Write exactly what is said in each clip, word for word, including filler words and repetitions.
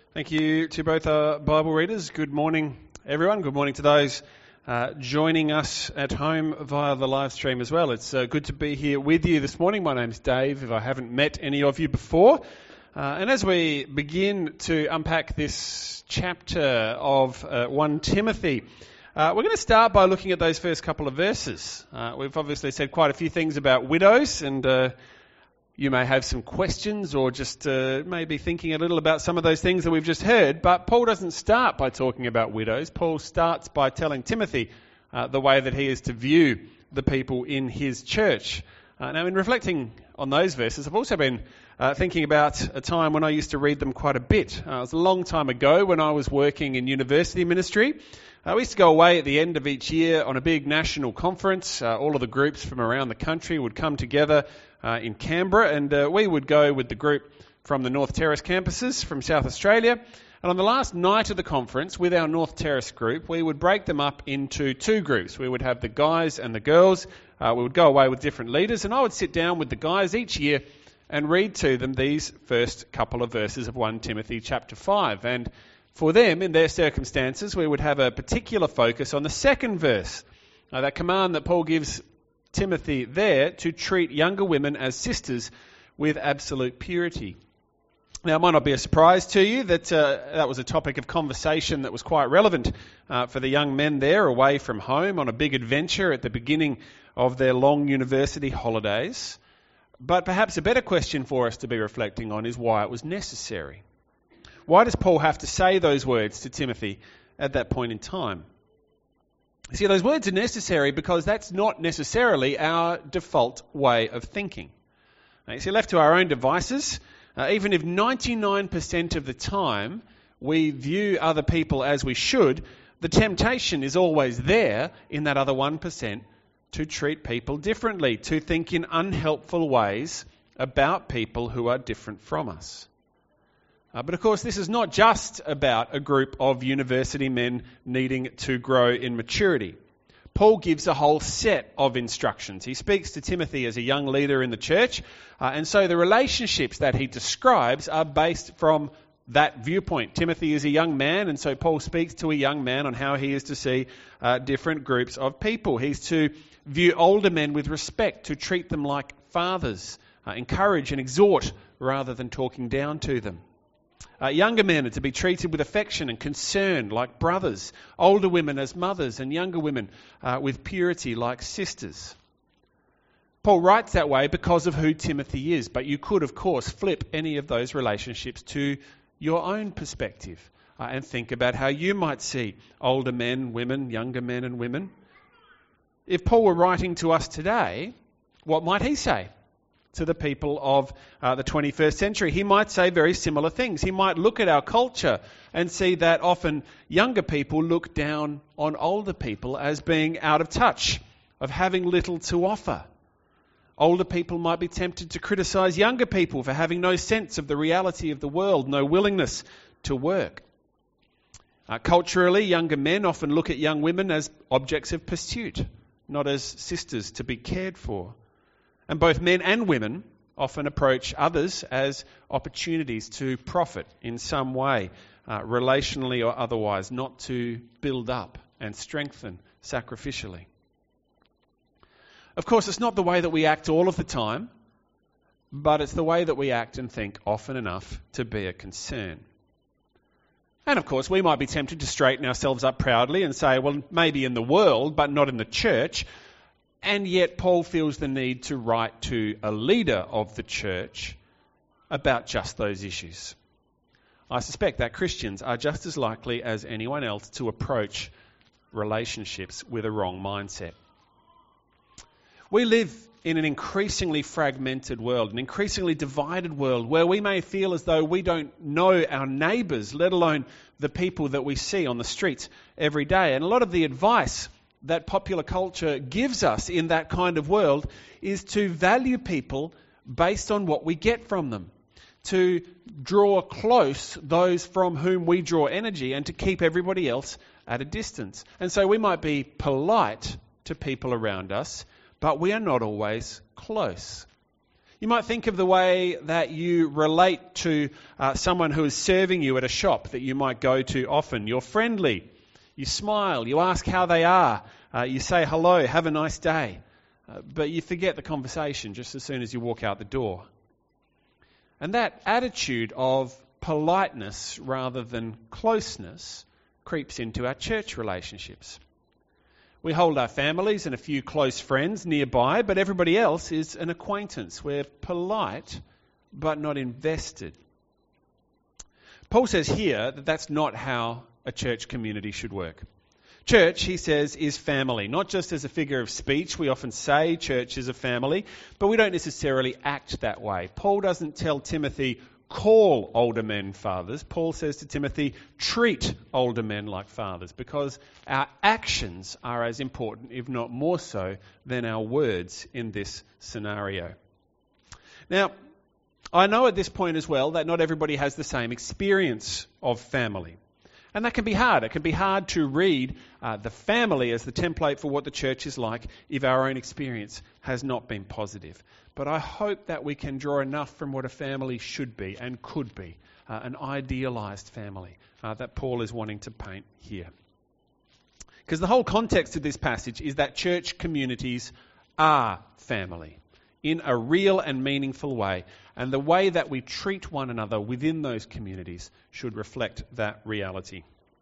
Thank you to both our Bible readers. Good morning, everyone. Good morning to those uh, joining us at home via the live stream as well. It's uh, good to be here with you this morning. My name's Dave, if I haven't met any of you before. Uh, and as we begin to unpack this chapter of uh, First Timothy, uh, we're going to start by looking at those first couple of verses. Uh, we've obviously said quite a few things about widows, and uh, you may have some questions or just uh, maybe thinking a little about some of those things that we've just heard. But Paul doesn't start by talking about widows. Paul starts by telling Timothy uh, the way that he is to view the people in his church. Uh, now, in reflecting on those verses, I've also been uh, thinking about a time when I used to read them quite a bit. Uh, it was a long time ago when I was working in university ministry. Uh, we used to go away at the end of each year on a big national conference. Uh, all of the groups from around the country would come together uh, in Canberra, and uh, we would go with the group from the North Terrace campuses from South Australia. And on the last night of the conference, with our North Terrace group, we would break them up into two groups. We would have the guys and the girls. Uh, we would go away with different leaders, and I would sit down with the guys each year and read to them these first couple of verses of First Timothy chapter five. And for them, in their circumstances, we would have a particular focus on the second verse, uh, that command that Paul gives Timothy there to treat younger women as sisters with absolute purity. Now, it might not be a surprise to you that uh, that was a topic of conversation that was quite relevant uh, for the young men there away from home on a big adventure at the beginning of their long university holidays. But perhaps a better question for us to be reflecting on is why it was necessary. Why does Paul have to say those words to Timothy at that point in time? See, those words are necessary because that's not necessarily our default way of thinking. Now, you see, left to our own devices, uh, even if ninety-nine percent of the time we view other people as we should, the temptation is always there in that other one percent to treat people differently, to think in unhelpful ways about people who are different from us. Uh, but of course, this is not just about a group of university men needing to grow in maturity. Paul gives a whole set of instructions. He speaks to Timothy as a young leader in the church, uh, and so the relationships that he describes are based from that viewpoint. Timothy is a young man, and so Paul speaks to a young man on how he is to see uh, different groups of people. He's to view older men with respect, to treat them like fathers, uh, encourage and exhort rather than talking down to them. Uh, younger men are to be treated with affection and concern like brothers, older women as mothers, and younger women uh, with purity like sisters. Paul writes that way because of who Timothy is, but you could, of course, flip any of those relationships to your own perspective uh, and think about how you might see older men, women, younger men and women. If Paul were writing to us today, what might he say to the people of uh, the twenty-first century? He might say very similar things. He might look at our culture and see that often younger people look down on older people as being out of touch, of having little to offer. Older people might be tempted to criticise younger people for having no sense of the reality of the world, no willingness to work. Uh, culturally, younger men often look at young women as objects of pursuit, not as sisters to be cared for. And both men and women often approach others as opportunities to profit in some way, uh, relationally or otherwise, not to build up and strengthen sacrificially. Of course, it's not the way that we act all of the time, but it's the way that we act and think often enough to be a concern. And of course, we might be tempted to straighten ourselves up proudly and say, well, maybe in the world, but not in the church. And yet Paul feels the need to write to a leader of the church about just those issues. I suspect that Christians are just as likely as anyone else to approach relationships with a wrong mindset. We live in an increasingly fragmented world, an increasingly divided world, where we may feel as though we don't know our neighbours, let alone the people that we see on the streets every day. And a lot of the advice that popular culture gives us in that kind of world is to value people based on what we get from them, to draw close those from whom we draw energy and to keep everybody else at a distance. And so we might be polite to people around us, but we are not always close. You might think of the way that you relate to uh, someone who is serving you at a shop that you might go to often. You're friendly, you smile, you ask how they are, uh, you say hello, have a nice day, uh, but you forget the conversation just as soon as you walk out the door. And that attitude of politeness rather than closeness creeps into our church relationships. We hold our families and a few close friends nearby, but everybody else is an acquaintance. We're polite, but not invested. Paul says here that that's not how a church community should work. Church, he says, is family, not just as a figure of speech. We often say church is a family, but we don't necessarily act that way. Paul doesn't tell Timothy, call older men fathers. Paul says to Timothy, treat older men like fathers, because our actions are as important, if not more so, than our words in this scenario. Now, I know at this point as well that not everybody has the same experience of family. And that can be hard. It can be hard to read uh, the family as the template for what the church is like if our own experience has not been positive. But I hope that we can draw enough from what a family should be and could be, uh, an idealised family uh, that Paul is wanting to paint here. Because the whole context of this passage is that church communities are family in a real and meaningful way. And the way that we treat one another within those communities should reflect that reality.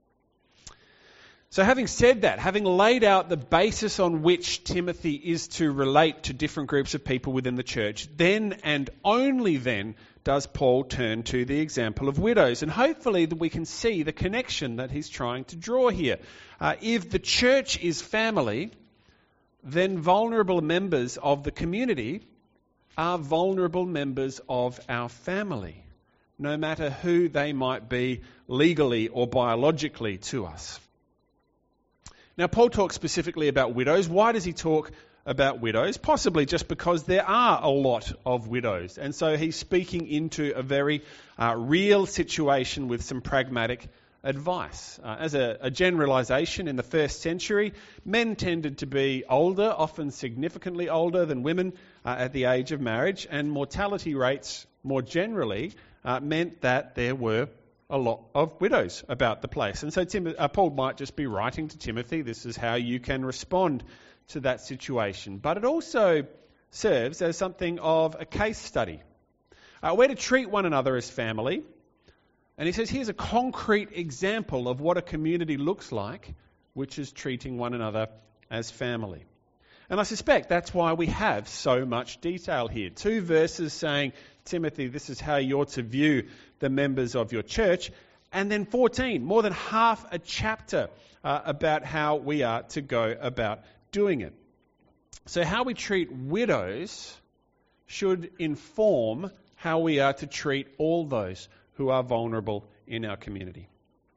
So having said that, having laid out the basis on which Timothy is to relate to different groups of people within the church, then and only then does Paul turn to the example of widows. And hopefully that we can see the connection that he's trying to draw here. Uh, if the church is family, then vulnerable members of the community are vulnerable members of our family, no matter who they might be legally or biologically to us. Now, Paul talks specifically about widows. Why does he talk about widows? Possibly just because there are a lot of widows. And so he's speaking into a very uh, real situation with some pragmatic advice. Uh, as a, a generalisation, in the first century, men tended to be older, often significantly older than women uh, at the age of marriage, and mortality rates more generally uh, meant that there were a lot of widows about the place. And so Tim, uh, Paul might just be writing to Timothy, this is how you can respond to that situation. But it also serves as something of a case study. Uh, we're to treat one another as family. And he says, here's a concrete example of what a community looks like, which is treating one another as family. And I suspect that's why we have so much detail here. Two verses saying, Timothy, this is how you're to view the members of your church. And then fourteen, more than half a chapter uh, about how we are to go about doing it. So how we treat widows should inform how we are to treat all those who are vulnerable in our community.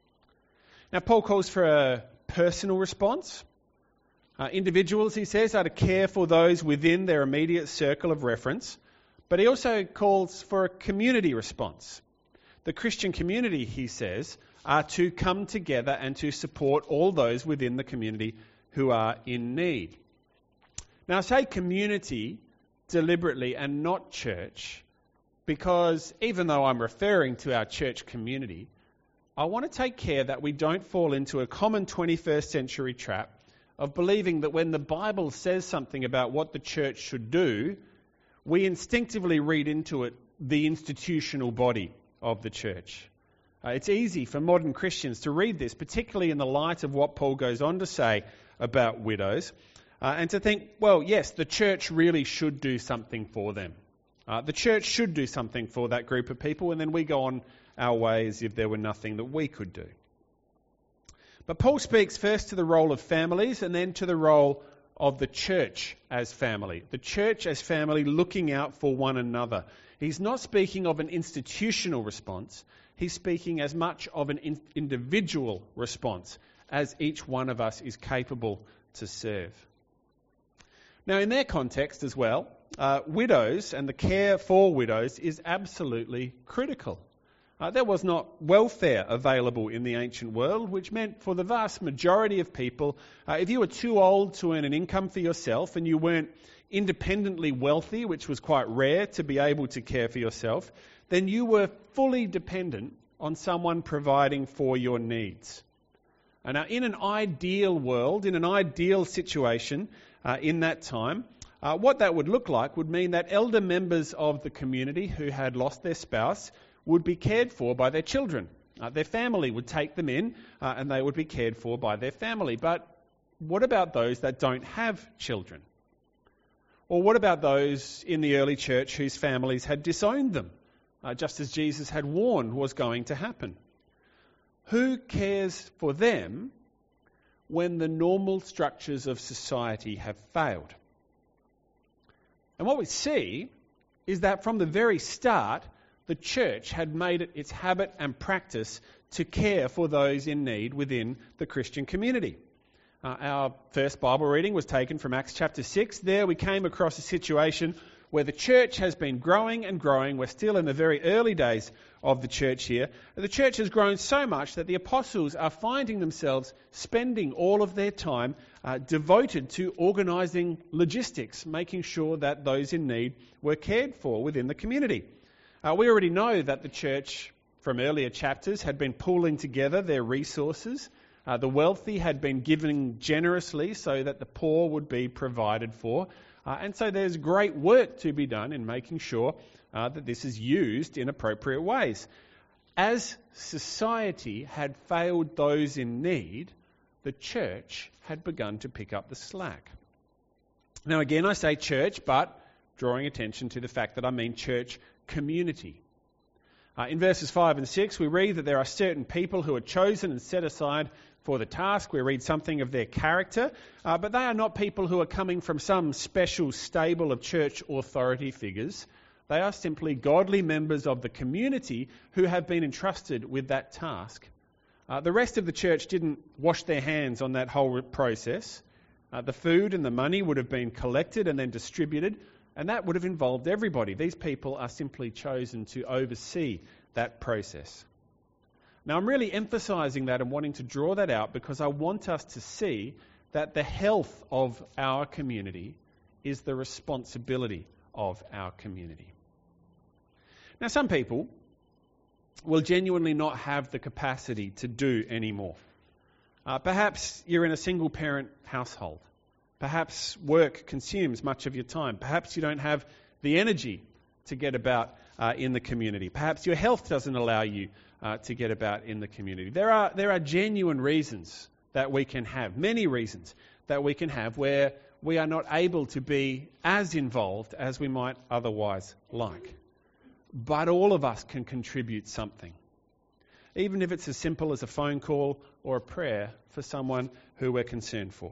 Now, Paul calls for a personal response. Uh, individuals, he says, are to care for those within their immediate circle of reference, but he also calls for a community response. The Christian community, he says, are to come together and to support all those within the community who are in need. Now, I say community deliberately and not church, because even though I'm referring to our church community, I want to take care that we don't fall into a common twenty-first century trap of believing that when the Bible says something about what the church should do, we instinctively read into it the institutional body of the church. Uh, it's easy for modern Christians to read this, particularly in the light of what Paul goes on to say about widows, uh, and to think, well, yes, the church really should do something for them. Uh, the church should do something for that group of people, and then we go on our way as if there were nothing that we could do. But Paul speaks first to the role of families and then to the role of the church as family. The church as family looking out for one another. He's not speaking of an institutional response. He's speaking as much of an in- individual response as each one of us is capable to serve. Now, in their context as well, uh, widows and the care for widows is absolutely critical. Uh, there was not welfare available in the ancient world, which meant for the vast majority of people, uh, if you were too old to earn an income for yourself and you weren't independently wealthy, which was quite rare to be able to care for yourself, then you were fully dependent on someone providing for your needs. And now, in an ideal world, in an ideal situation uh, in that time, uh, what that would look like would mean that elder members of the community who had lost their spouse would be cared for by their children. Uh, their family would take them in uh, and they would be cared for by their family. But what about those that don't have children? Or what about those in the early church whose families had disowned them, uh, just as Jesus had warned was going to happen? Who cares for them when the normal structures of society have failed? And what we see is that from the very start, the church had made it its habit and practice to care for those in need within the Christian community. Uh, our first Bible reading was taken from Acts chapter six. There we came across a situation where the church has been growing and growing. We're still in the very early days of the church here. The church has grown so much that the apostles are finding themselves spending all of their time uh, devoted to organising logistics, making sure that those in need were cared for within the community. Uh, we already know that the church from earlier chapters had been pooling together their resources. Uh, the wealthy had been giving generously so that the poor would be provided for. Uh, and so there's great work to be done in making sure uh, that this is used in appropriate ways. As society had failed those in need, the church had begun to pick up the slack. Now again, I say church, but drawing attention to the fact that I mean church community. Uh, in verses five and six, we read that there are certain people who are chosen and set aside for the task. We read something of their character, uh, but they are not people who are coming from some special stable of church authority figures. They are simply godly members of the community who have been entrusted with that task. Uh, the rest of the church didn't wash their hands on that whole process. Uh, the food and the money would have been collected and then distributed, and that would have involved everybody. These people are simply chosen to oversee that process. Now, I'm really emphasising that and wanting to draw that out because I want us to see that the health of our community is the responsibility of our community. Now, some people will genuinely not have the capacity to do any more. Uh, perhaps you're in a single-parent household. Perhaps work consumes much of your time. Perhaps you don't have the energy to get about uh, in the community. Perhaps your health doesn't allow you uh, to get about in the community. There are there are genuine reasons that we can have, many reasons that we can have where we are not able to be as involved as we might otherwise like. But all of us can contribute something, even if it's as simple as a phone call or a prayer for someone who we're concerned for.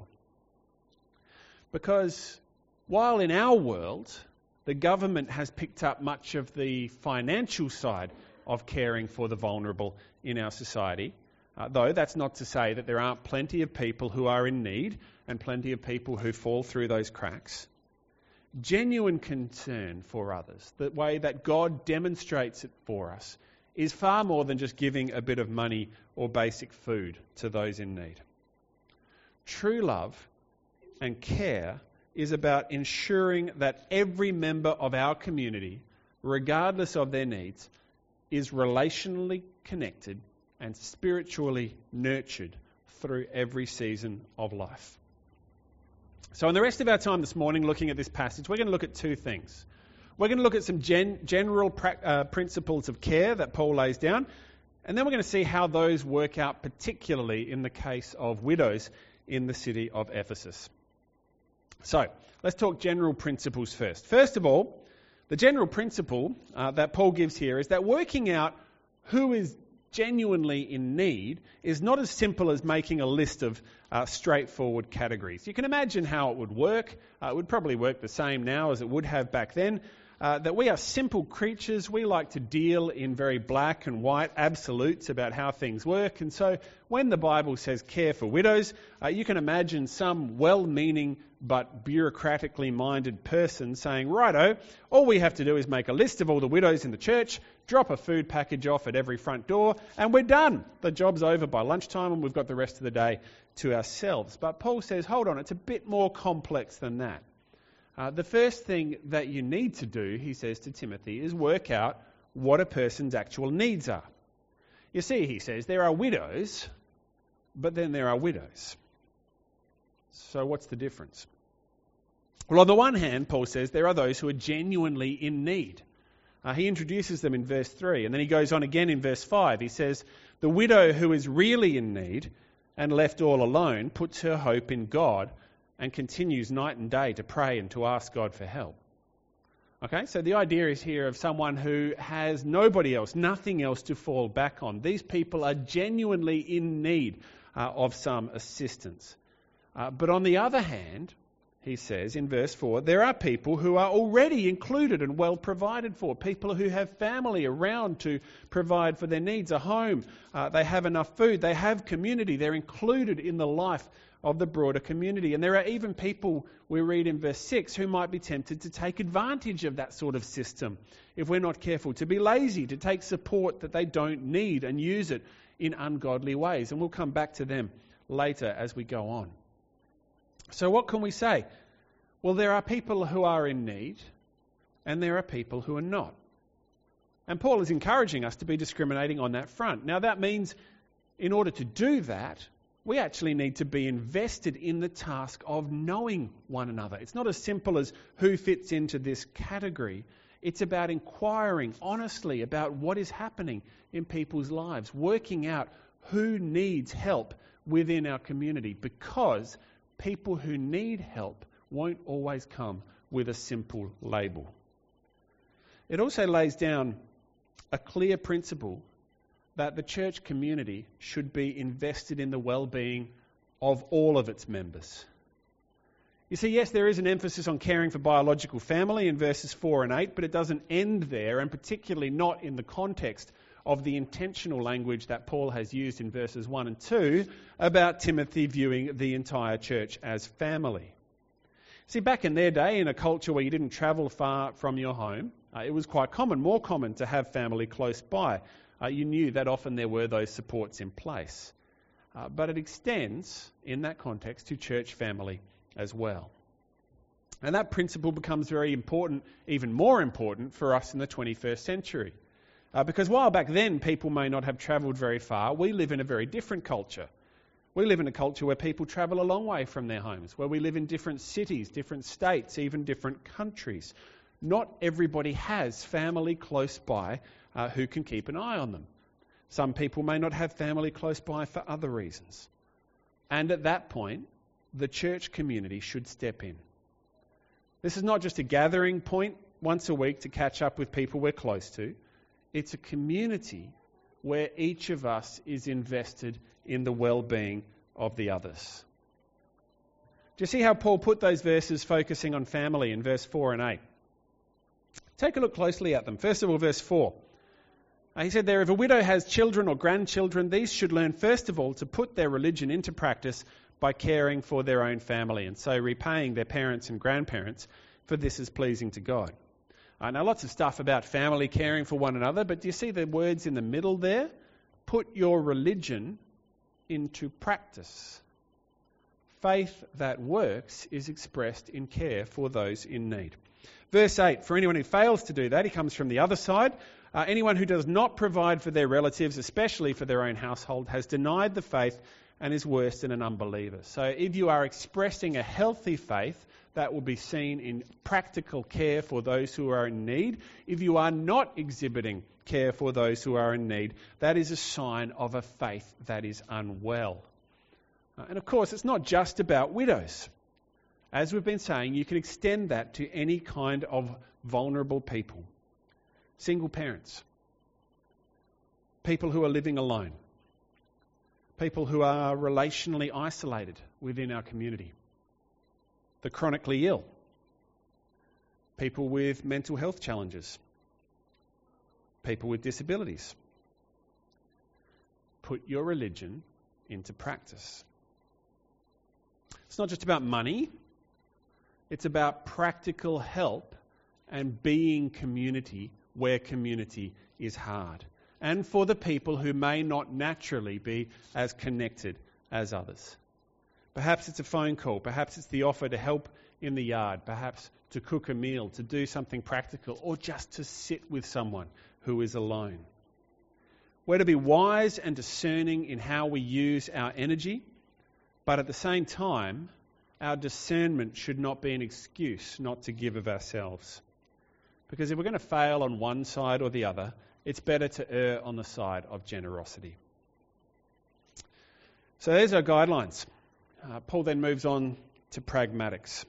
Because while in our world, the government has picked up much of the financial side of caring for the vulnerable in our society, uh, though that's not to say that there aren't plenty of people who are in need and plenty of people who fall through those cracks. Genuine concern for others, the way that God demonstrates it for us, is far more than just giving a bit of money or basic food to those in need. True love and care is about ensuring that every member of our community, regardless of their needs, is relationally connected and spiritually nurtured through every season of life. So in the rest of our time this morning looking at this passage, we're going to look at two things. We're going to look at some gen- general pra- uh, principles of care that Paul lays down, and then we're going to see how those work out particularly in the case of widows in the city of Ephesus. So, let's talk general principles first. First of all, the general principle uh, that Paul gives here is that working out who is genuinely in need is not as simple as making a list of uh, straightforward categories. You can imagine how it would work. Uh, it would probably work the same now as it would have back then. uh, that we are simple creatures. We like to deal in very black and white absolutes about how things work. And so when the Bible says care for widows, uh, you can imagine some well-meaning but bureaucratically minded person saying, righto, all we have to do is make a list of all the widows in the church, drop a food package off at every front door, and we're done. The job's over by lunchtime and we've got the rest of the day to ourselves. But Paul says, hold on, it's a bit more complex than that. Uh, the first thing that you need to do, he says to Timothy, is work out what a person's actual needs are. You see, he says, there are widows, but then there are widows. So what's the difference? Well, on the one hand, Paul says there are those who are genuinely in need. Uh, he introduces them in verse three, and then he goes on again in verse five. He says, the widow who is really in need and left all alone puts her hope in God and continues night and day to pray and to ask God for help. Okay, so the idea is here of someone who has nobody else, nothing else to fall back on. These people are genuinely in need uh, of some assistance. Uh, but on the other hand, he says in verse four, there are people who are already included and well provided for, people who have family around to provide for their needs, a home, uh, they have enough food, they have community, they're included in the life of the broader community. And there are even people, we read in verse six, who might be tempted to take advantage of that sort of system if we're not careful, to be lazy, to take support that they don't need and use it in ungodly ways. And we'll come back to them later as we go on. So what can we say? Well, there are people who are in need and there are people who are not. And Paul is encouraging us to be discriminating on that front. Now that means in order to do that, we actually need to be invested in the task of knowing one another. It's not as simple as who fits into this category. It's about inquiring honestly about what is happening in people's lives, working out who needs help within our community, because people who need help won't always come with a simple label. It also lays down a clear principle that the church community should be invested in the well-being of all of its members. You see, yes, there is an emphasis on caring for biological family in verses four and eight, but it doesn't end there, and particularly not in the context of the intentional language that Paul has used in verses one and two about Timothy viewing the entire church as family. See, back in their day, in a culture where you didn't travel far from your home, uh, it was quite common, more common, to have family close by. Uh, you knew that often there were those supports in place. Uh, but it extends, in that context, to church family as well. And that principle becomes very important, even more important for us in the twenty-first century. Uh, because while back then people may not have travelled very far, we live in a very different culture. We live in a culture where people travel a long way from their homes, where we live in different cities, different states, even different countries. Not everybody has family close by uh, who can keep an eye on them. Some people may not have family close by for other reasons. And at that point, the church community should step in. This is not just a gathering point once a week to catch up with people we're close to. It's a community where each of us is invested in the well-being of the others. Do you see how Paul put those verses focusing on family in verse four and eight? Take a look closely at them. First of all, verse four. He said there, if a widow has children or grandchildren, these should learn first of all to put their religion into practice by caring for their own family, and so repaying their parents and grandparents, for this is pleasing to God. Uh, now, lots of stuff about family caring for one another, but do you see the words in the middle there? Put your religion into practice. Faith that works is expressed in care for those in need. Verse eight, for anyone who fails to do that, he comes from the other side. Uh, anyone who does not provide for their relatives, especially for their own household, has denied the faith and is worse than an unbeliever. So if you are expressing a healthy faith, that will be seen in practical care for those who are in need. If you are not exhibiting care for those who are in need, that is a sign of a faith that is unwell. Uh, and of course, it's not just about widows. As we've been saying, you can extend that to any kind of vulnerable people. Single parents, people who are living alone, people who are relationally isolated within our community, the chronically ill, people with mental health challenges, people with disabilities. Put your religion into practice. It's not just about money. It's about practical help and being community where community is hard. And for the people who may not naturally be as connected as others. Perhaps it's a phone call. Perhaps it's the offer to help in the yard. Perhaps to cook a meal, to do something practical, or just to sit with someone who is alone. We're to be wise and discerning in how we use our energy, but at the same time, our discernment should not be an excuse not to give of ourselves. Because if we're going to fail on one side or the other, it's better to err on the side of generosity. So there's our guidelines. Uh, Paul then moves on to pragmatics.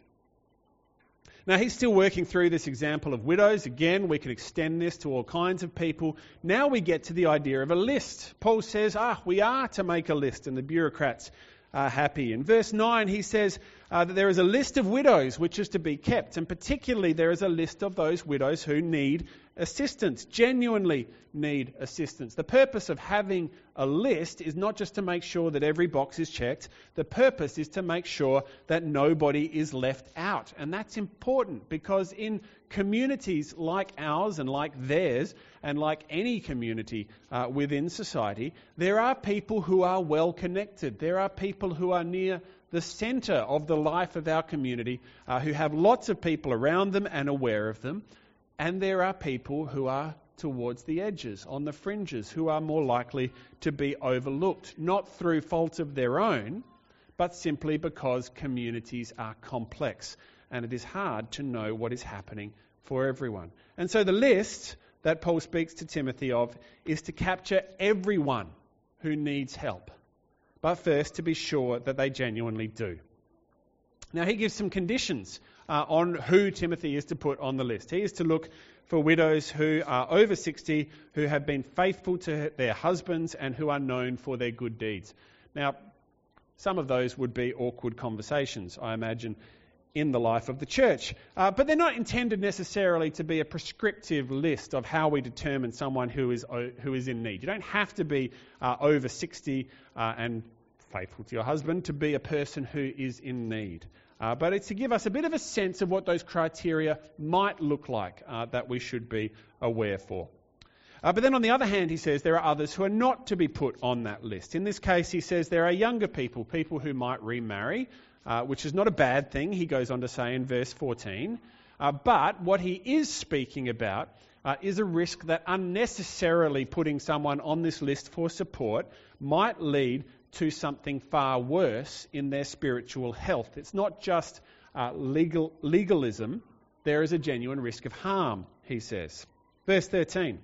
Now, he's still working through this example of widows. Again, we can extend this to all kinds of people. Now we get to the idea of a list. Paul says, ah, we are to make a list, and the bureaucrats are happy. In verse nine, he says uh, that there is a list of widows which is to be kept, and particularly there is a list of those widows who need assistance, genuinely need assistance. The purpose of having a list is not just to make sure that every box is checked. The purpose is to make sure that nobody is left out. And that's important because in communities like ours and like theirs and like any community uh, within society, there are people who are well connected. There are people who are near the centre of the life of our community, uh, who have lots of people around them and aware of them. And there are people who are towards the edges, on the fringes, who are more likely to be overlooked, not through fault of their own, but simply because communities are complex and it is hard to know what is happening for everyone. And so the list that Paul speaks to Timothy of is to capture everyone who needs help, but first to be sure that they genuinely do. Now he gives some conditions uh, on who Timothy is to put on the list. He is to look for widows who are over sixty, who have been faithful to their husbands and who are known for their good deeds. Now, some of those would be awkward conversations, I imagine, in the life of the church. Uh, but they're not intended necessarily to be a prescriptive list of how we determine someone who is who is in need. You don't have to be uh, over sixty uh, and faithful to your husband to be a person who is in need. Uh, but it's to give us a bit of a sense of what those criteria might look like uh, that we should be aware for. Uh, but then on the other hand, he says there are others who are not to be put on that list. In this case, he says there are younger people, people who might remarry, uh, which is not a bad thing, he goes on to say in verse fourteen. Uh, but what he is speaking about uh, is a risk that unnecessarily putting someone on this list for support might lead to something far worse in their spiritual health. It's not just uh, legal legalism. There is a genuine risk of harm, he says. Verse thirteen.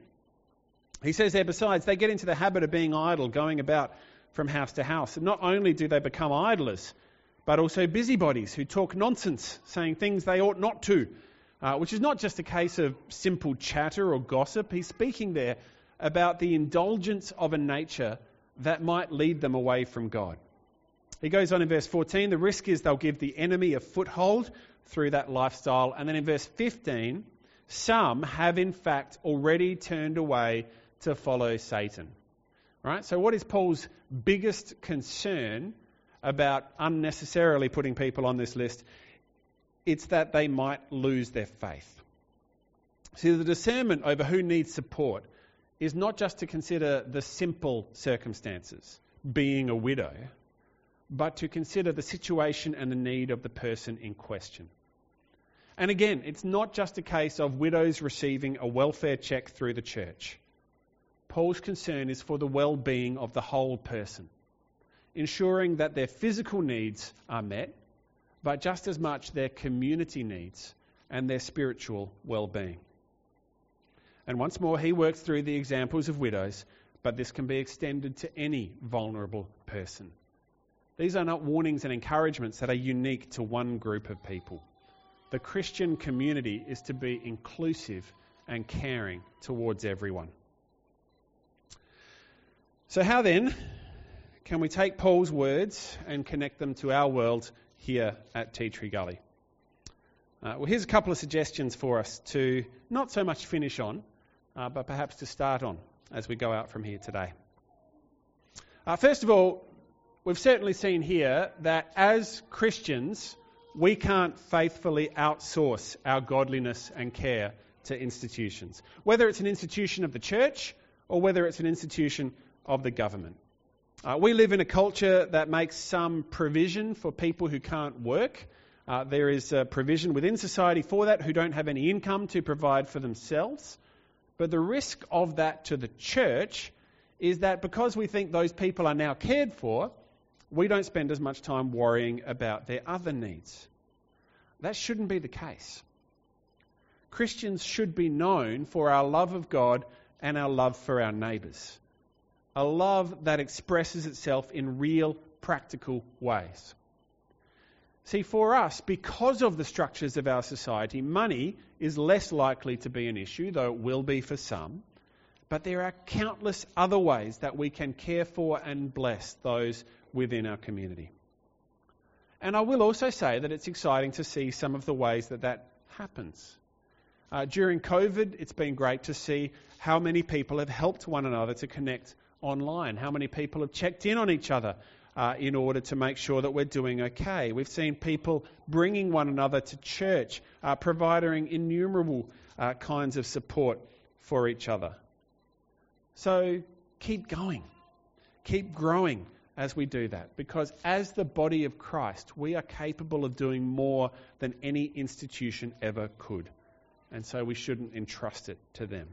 He says there, besides, they get into the habit of being idle, going about from house to house. And not only do they become idlers, but also busybodies who talk nonsense, saying things they ought not to, uh, which is not just a case of simple chatter or gossip. He's speaking there about the indulgence of a nature that might lead them away from God. He goes on in verse fourteen, the risk is they'll give the enemy a foothold through that lifestyle. And then in verse fifteen, some have in fact already turned away to follow Satan. Right? So what is Paul's biggest concern about unnecessarily putting people on this list? It's that they might lose their faith. See, the discernment over who needs support is not just to consider the simple circumstances, being a widow, but to consider the situation and the need of the person in question. And again, it's not just a case of widows receiving a welfare check through the church. Paul's concern is for the well-being of the whole person, ensuring that their physical needs are met, but just as much their community needs and their spiritual well-being. And once more, he works through the examples of widows, but this can be extended to any vulnerable person. These are not warnings and encouragements that are unique to one group of people. The Christian community is to be inclusive and caring towards everyone. So how then can we take Paul's words and connect them to our world here at Tea Tree Gully? Uh, well, here's a couple of suggestions for us to not so much finish on, uh, but perhaps to start on as we go out from here today. Uh, first of all, we've certainly seen here that as Christians, we can't faithfully outsource our godliness and care to institutions, whether it's an institution of the church or whether it's an institution of the government. Uh, we live in a culture that makes some provision for people who can't work. Uh, there is a provision within society for that who don't have any income to provide for themselves. But the risk of that to the church is that because we think those people are now cared for, we don't spend as much time worrying about their other needs. That shouldn't be the case. Christians should be known for our love of God and our love for our neighbours. A love that expresses itself in real, practical ways. See, for us, because of the structures of our society, money is less likely to be an issue, though it will be for some. But there are countless other ways that we can care for and bless those within our community. And I will also say that it's exciting to see some of the ways that that happens. Uh, during COVID, it's been great to see how many people have helped one another to connect online, how many people have checked in on each other uh, in order to make sure that we're doing okay. We've seen people bringing one another to church, uh, providing innumerable uh, kinds of support for each other. So keep going, keep growing as we do that, because as the body of Christ, we are capable of doing more than any institution ever could. And so we shouldn't entrust it to them.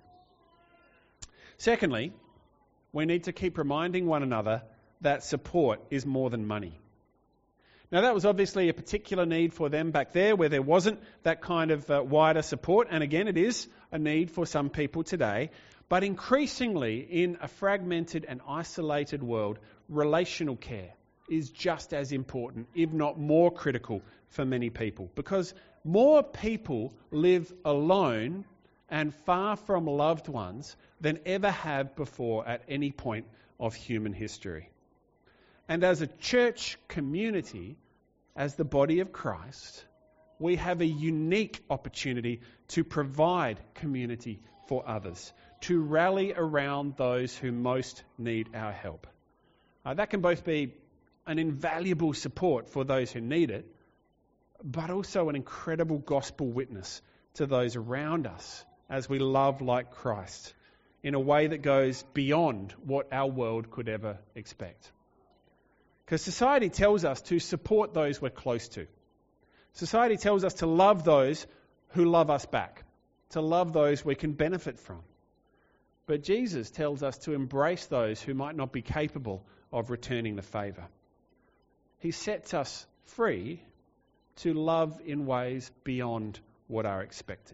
Secondly, we need to keep reminding one another that support is more than money. Now, that was obviously a particular need for them back there where there wasn't that kind of uh, wider support. And again, it is a need for some people today. But increasingly, in a fragmented and isolated world, relational care is just as important, if not more critical for many people. Because more people live alone and far from loved ones than ever have before at any point of human history. And as a church community, as the body of Christ, we have a unique opportunity to provide community for others, to rally around those who most need our help. Uh, that can both be an invaluable support for those who need it, but also an incredible gospel witness to those around us as we love like Christ in a way that goes beyond what our world could ever expect. Because society tells us to support those we're close to. Society tells us to love those who love us back, to love those we can benefit from. But Jesus tells us to embrace those who might not be capable of returning the favour. He sets us free to love in ways beyond what are expected.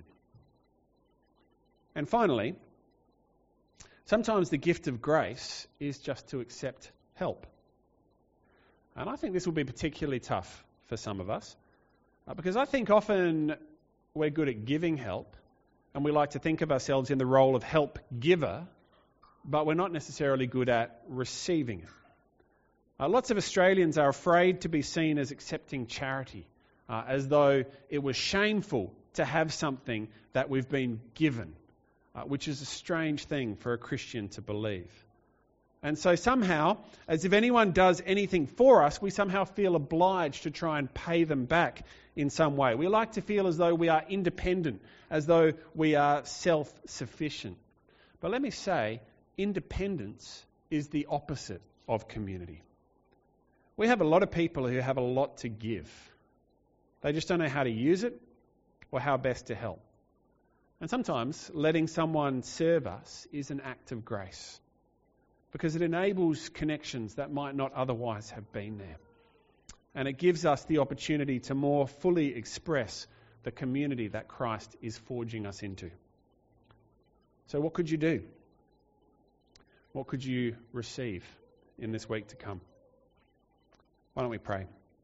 And finally, sometimes the gift of grace is just to accept help. And I think this will be particularly tough for some of us, uh, because I think often we're good at giving help, and we like to think of ourselves in the role of help giver, but we're not necessarily good at receiving it. Uh, lots of Australians are afraid to be seen as accepting charity, uh, as though it was shameful to have something that we've been given, uh, which is a strange thing for a Christian to believe. And so somehow, as if anyone does anything for us, we somehow feel obliged to try and pay them back in some way. We like to feel as though we are independent, as though we are self-sufficient. But let me say, independence is the opposite of community. We have a lot of people who have a lot to give. They just don't know how to use it or how best to help. And sometimes letting someone serve us is an act of grace, because it enables connections that might not otherwise have been there. And it gives us the opportunity to more fully express the community that Christ is forging us into. So what could you do? What could you receive in this week to come? Why don't we pray?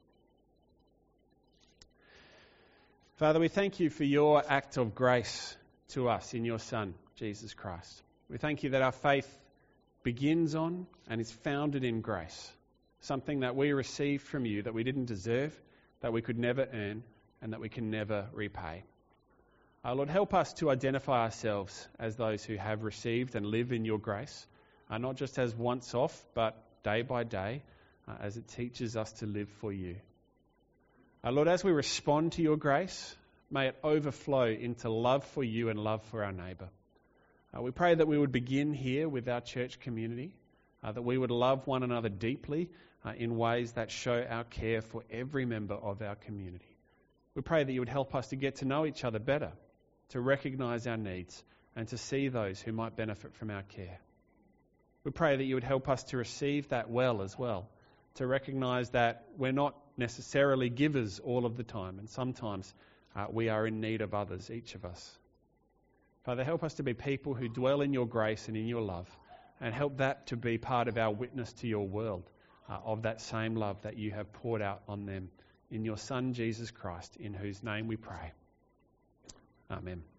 Father, we thank you for your act of grace to us in your Son, Jesus Christ. We thank you that our faith begins on and is founded in grace, something that we received from you that we didn't deserve, that we could never earn, and that we can never repay. Uh, Lord, help us to identify ourselves as those who have received and live in your grace, uh, not just as once off, but day by day, uh, as it teaches us to live for you. Uh, Lord, as we respond to your grace, may it overflow into love for you and love for our neighbour. Uh, we pray that we would begin here with our church community, uh, that we would love one another deeply uh, in ways that show our care for every member of our community. We pray that you would help us to get to know each other better, to recognise our needs, and to see those who might benefit from our care. We pray that you would help us to receive that well as well, to recognise that we're not necessarily givers all of the time, and sometimes uh, we are in need of others, each of us. Father, help us to be people who dwell in your grace and in your love, and help that to be part of our witness to your world, uh, of that same love that you have poured out on them in your Son, Jesus Christ, in whose name we pray. Amen.